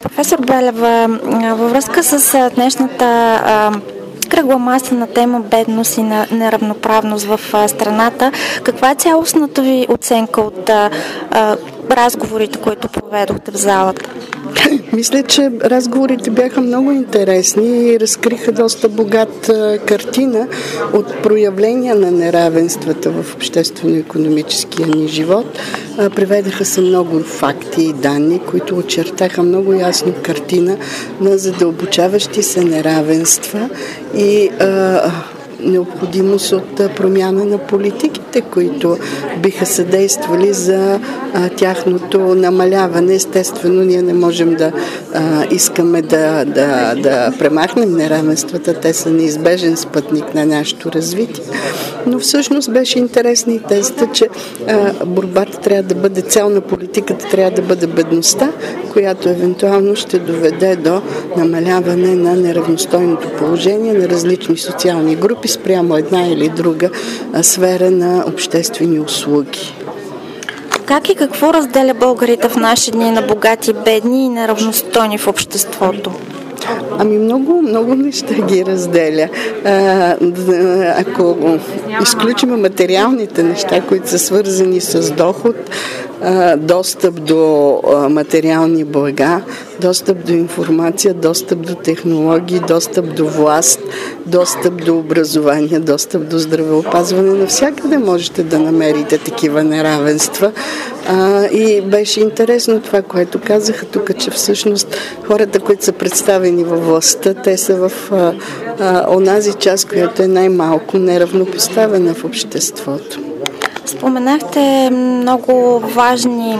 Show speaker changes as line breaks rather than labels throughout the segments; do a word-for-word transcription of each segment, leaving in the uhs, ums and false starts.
Професор Белева, във връзка с днешната кръгла маса на тема бедност и на неравноправност в страната, каква е цялостната ви оценка от а, а, разговорите, които проведохте в залата?
Мисля, че разговорите бяха много интересни и разкриха доста богата картина от проявления на неравенствата в обществено-икономическия ни живот. Приведаха се много факти и данни, които очертаха много ясно картина на задълбочаващи се неравенства и а, необходимост от промяна на политиките, които биха съдействали за а, тяхното намаляване. Естествено, ние не можем да а, искаме да, да, да премахнем неравенствата. Те са неизбежен спътник на нашето развитие. Но всъщност беше интересна и тезата, че а, борбата трябва да бъде, цел на политиката трябва да бъде бедността, която евентуално ще доведе до намаляване на неравностойното положение на различни социални групи спрямо една или друга сфера на обществени услуги.
Как и какво разделя българите в наши дни на богати, бедни и неравностойни в обществото?
Ами много, много неща ги разделя. А, ако изключим материалните неща, които са свързани с доход, достъп до материални блага, достъп до информация, достъп до технологии, достъп до власт, достъп до образование, достъп до здравеопазване. Навсякъде можете да намерите такива неравенства. И беше интересно това, което казаха тук, че всъщност хората, които са представени във властта, те са в онази част, която е най-малко неравнопоставена в обществото.
Споменахте много важни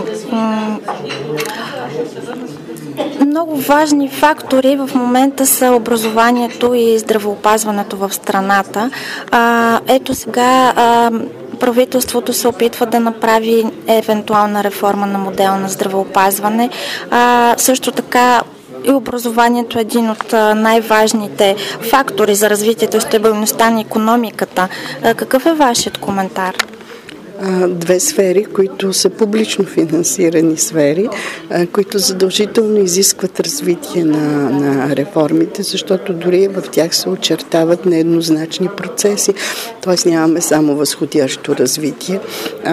много важни фактори в момента са образованието и здравеопазването в страната. А, ето сега а, правителството се опитва да направи евентуална реформа на модела на здравеопазване. А, също така и образованието е един от най-важните фактори за развитието и стабилността на икономиката. А, какъв е вашият коментар?
Две сфери, които са публично финансирани сфери, които задължително изискват развитие на, на реформите, защото дори в тях се очертават нееднозначни процеси. Т.е. нямаме само възходящо развитие.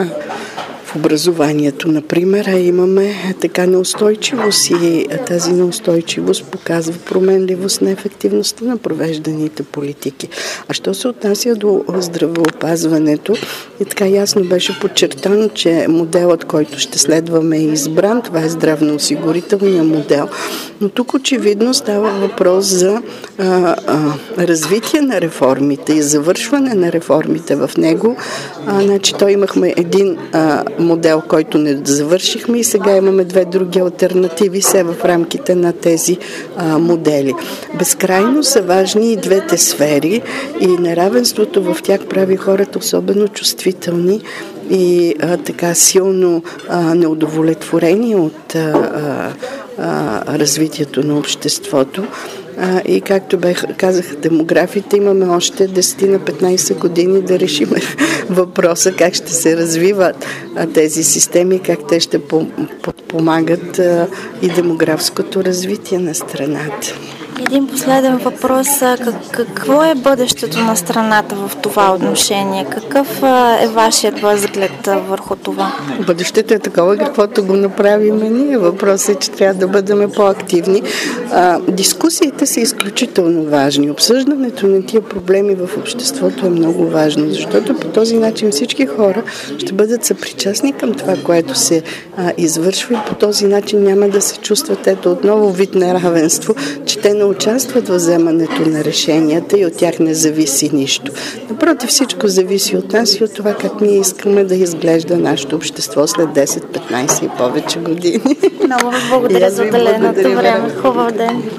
В образованието, например, имаме така неустойчивост и тази неустойчивост показва променливост на ефективността на провежданите политики. А що се отнася до здравеопазването, и така ясно беше подчертано, че моделът, който ще следваме е избран, това е здравноосигурителния модел. Но тук очевидно става въпрос за а, а, развитие на реформите и завършване на реформите в него. А, значи, то имахме един а, модел, който не завършихме и сега имаме две други алтернативи се в рамките на тези а, модели. Безкрайно са важни и двете сфери и неравенството в тях прави хората особено чувствителни и а, така силно а, неудовлетворени от а, а, развитието на обществото. А, и както бех, казаха демографите, имаме още десет на петнайсет години да решим въпроса как ще се развиват а, тези системи, как те ще подпомагат а, и демографското развитие на страната.
Един последен въпрос. Какво е бъдещето на страната в това отношение? Какъв е вашият възглед върху това?
Бъдещето е такова, каквото го направим ние. Въпросът е, че трябва да бъдем по-активни. А, дискусиите са изключително важни. Обсъждането на тия проблеми в обществото е много важно, защото по този начин всички хора ще бъдат съпричастни към това, което се а, извършва и по този начин няма да се чувстват ето отново вид неравенство, че те не участват в вземането на решенията и от тях не зависи нищо. Напротив, всичко зависи от нас и от това как ние искаме да изглежда нашето общество след десет, петнайсет и повече години.
Много ви благодаря за отделеното време. Хубав ден!